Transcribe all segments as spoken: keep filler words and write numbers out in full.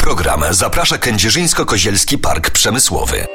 program zaprasza Kędzierzyńsko-Kozielski Park Przemysłowy.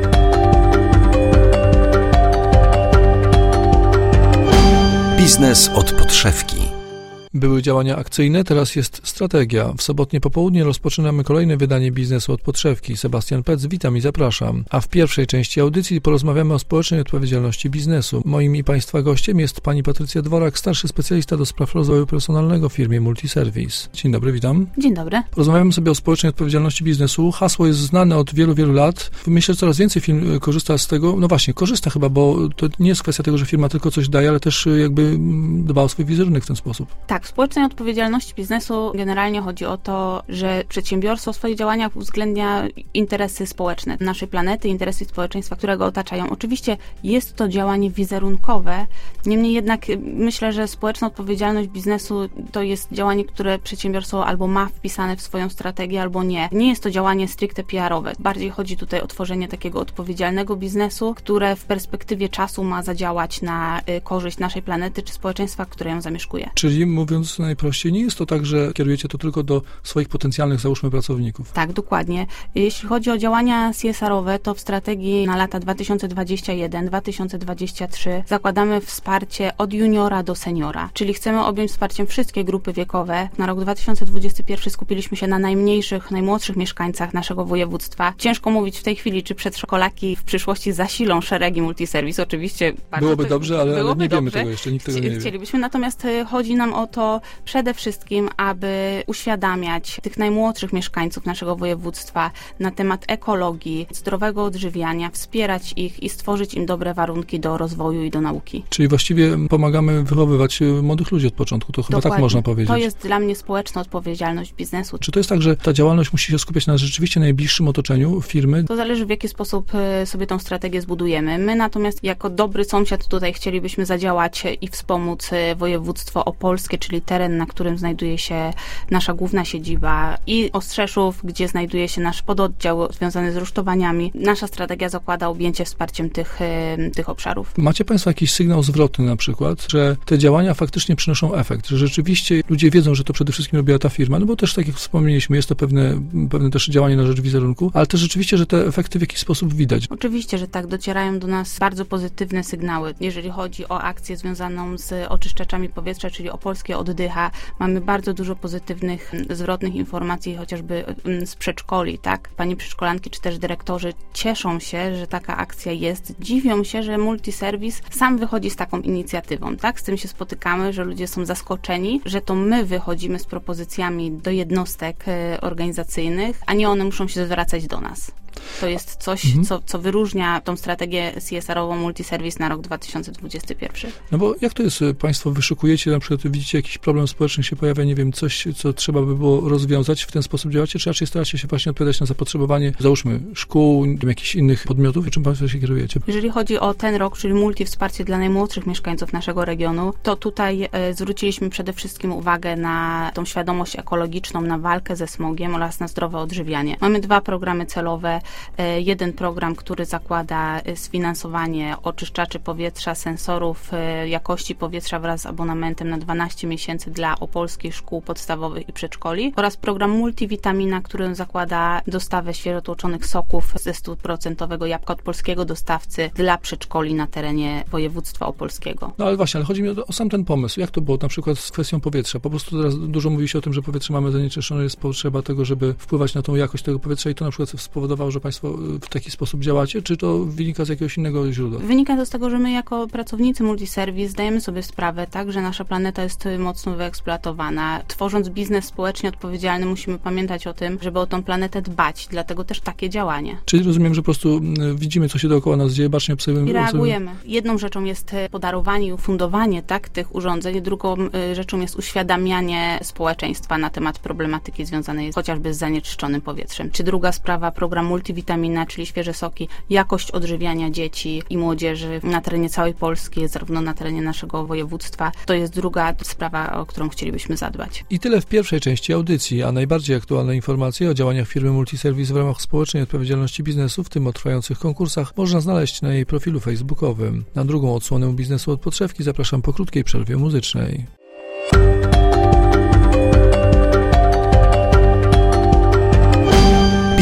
Biznes od podszewki. Były działania akcyjne, teraz jest strategia. W sobotnie popołudnie rozpoczynamy kolejne wydanie Biznesu od podszewki. Sebastian Pec, witam i zapraszam. A w pierwszej części audycji porozmawiamy o społecznej odpowiedzialności biznesu. Moim i Państwa gościem jest pani Patrycja Dworak, starszy specjalista do spraw rozwoju personalnego w firmie Multiservice. Dzień dobry, witam. Dzień dobry. Porozmawiamy sobie o społecznej odpowiedzialności biznesu. Hasło jest znane od wielu, wielu lat. Myślę, że coraz więcej firm korzysta z tego. No właśnie, korzysta chyba, bo to nie jest kwestia tego, że firma tylko coś daje, ale też jakby dba o swój wizerunek w ten sposób. Tak. W społecznej odpowiedzialności biznesu generalnie chodzi o to, że przedsiębiorstwo w swoich działaniach uwzględnia interesy społeczne naszej planety, interesy społeczeństwa, które go otaczają. Oczywiście jest to działanie wizerunkowe, niemniej jednak myślę, że społeczna odpowiedzialność biznesu to jest działanie, które przedsiębiorstwo albo ma wpisane w swoją strategię, albo nie. Nie jest to działanie stricte P R-owe. Bardziej chodzi tutaj o tworzenie takiego odpowiedzialnego biznesu, które w perspektywie czasu ma zadziałać na korzyść naszej planety czy społeczeństwa, które ją zamieszkuje. Czyli mówiąc najprościej, nie jest to tak, że kierujecie to tylko do swoich potencjalnych, załóżmy, pracowników. Tak, dokładnie. Jeśli chodzi o działania C S R-owe, to w strategii na lata dwa tysiące dwudziesty pierwszy do dwa tysiące dwudziestego trzeciego zakładamy wsparcie od juniora do seniora, czyli chcemy objąć wsparciem wszystkie grupy wiekowe. Na rok dwa tysiące dwudziesty pierwszy skupiliśmy się na najmniejszych, najmłodszych mieszkańcach naszego województwa. Ciężko mówić w tej chwili, czy przedszkolaki w przyszłości zasilą szeregi Multiservice. Oczywiście bardzo byłoby dobrze, ale byłoby nie wiemy dobrze. tego jeszcze, nikt tego nie wie. Chcielibyśmy, natomiast chodzi nam o to przede wszystkim, aby uświadamiać tych najmłodszych mieszkańców naszego województwa na temat ekologii, zdrowego odżywiania, wspierać ich i stworzyć im dobre warunki do rozwoju i do nauki. Czyli właściwie pomagamy wychowywać młodych ludzi od początku, to chyba Dokładnie. Tak można powiedzieć. To jest dla mnie społeczna odpowiedzialność biznesu. Czy to jest tak, że ta działalność musi się skupiać na rzeczywiście najbliższym otoczeniu firmy? To zależy, w jaki sposób sobie tą strategię zbudujemy. My natomiast jako dobry sąsiad tutaj chcielibyśmy zadziałać i wspomóc województwo opolskie, czyli teren, na którym znajduje się nasza główna siedziba, i Ostrzeszów, gdzie znajduje się nasz pododdział związany z rusztowaniami. Nasza strategia zakłada objęcie wsparciem tych, tych obszarów. Macie Państwo jakiś sygnał zwrotny na przykład, że te działania faktycznie przynoszą efekt, że rzeczywiście ludzie wiedzą, że to przede wszystkim robiła ta firma, no bo też tak jak wspomnieliśmy, jest to pewne, pewne też działanie na rzecz wizerunku, ale też rzeczywiście, że te efekty w jakiś sposób widać. Oczywiście, że tak, docierają do nas bardzo pozytywne sygnały. Jeżeli chodzi o akcję związaną z oczyszczaczami powietrza, czyli Opolskie Oddycha, mamy bardzo dużo pozytywnych, zwrotnych informacji, chociażby z przedszkoli, tak? Pani przedszkolanki czy też dyrektorzy cieszą się, że taka akcja jest, dziwią się, że Multiservice sam wychodzi z taką inicjatywą, tak? Z tym się spotykamy, że ludzie są zaskoczeni, że to my wychodzimy z propozycjami do jednostek organizacyjnych, a nie one muszą się zwracać do nas. To jest coś, mhm. co, co wyróżnia tą strategię C S R-ową Multiservice na rok dwa tysiące dwudziesty pierwszy. No bo jak to jest? Państwo wyszukujecie, na przykład widzicie jakiś problem społeczny się pojawia, nie wiem, coś, co trzeba by było rozwiązać, w ten sposób działacie, czy raczej staracie się właśnie odpowiadać na zapotrzebowanie, załóżmy, szkół, jakichś innych podmiotów, czym Państwo się kierujecie? Jeżeli chodzi o ten rok, czyli multi wsparcie dla najmłodszych mieszkańców naszego regionu, to tutaj e, zwróciliśmy przede wszystkim uwagę na tą świadomość ekologiczną, na walkę ze smogiem oraz na zdrowe odżywianie. Mamy dwa programy celowe. Jeden program, który zakłada sfinansowanie oczyszczaczy powietrza, sensorów jakości powietrza wraz z abonamentem na dwanaście miesięcy dla opolskich szkół podstawowych i przedszkoli, oraz program Multivitamina, który zakłada dostawę świeżo tłoczonych soków ze stuprocentowego jabłka od polskiego dostawcy dla przedszkoli na terenie województwa opolskiego. No ale właśnie, ale chodzi mi o, o sam ten pomysł. Jak to było na przykład z kwestią powietrza? Po prostu teraz dużo mówi się o tym, że powietrze mamy zanieczyszczone, jest potrzeba tego, żeby wpływać na tą jakość tego powietrza i to na przykład spowodowało, że Państwo w taki sposób działacie, czy to wynika z jakiegoś innego źródła? Wynika to z tego, że my jako pracownicy Multiservice zdajemy sobie sprawę, tak, że nasza planeta jest mocno wyeksploatowana. Tworząc biznes społecznie odpowiedzialny, musimy pamiętać o tym, żeby o tą planetę dbać, dlatego też takie działanie. Czyli rozumiem, że po prostu widzimy, co się dookoła nas dzieje, bacznie obserwujemy. I reagujemy. Jedną rzeczą jest podarowanie i ufundowanie, tak, tych urządzeń, drugą rzeczą jest uświadamianie społeczeństwa na temat problematyki związanej chociażby z zanieczyszczonym powietrzem. Czy druga sprawa, program Multivitamina, czyli świeże soki, jakość odżywiania dzieci i młodzieży na terenie całej Polski, zarówno na terenie naszego województwa. To jest druga sprawa, o którą chcielibyśmy zadbać. I tyle w pierwszej części audycji, a najbardziej aktualne informacje o działaniach firmy Multiservice w ramach społecznej odpowiedzialności biznesu, w tym o trwających konkursach, można znaleźć na jej profilu facebookowym. Na drugą odsłonę Biznesu od podszewki zapraszam po krótkiej przerwie muzycznej.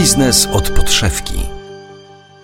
Biznes od podszewki.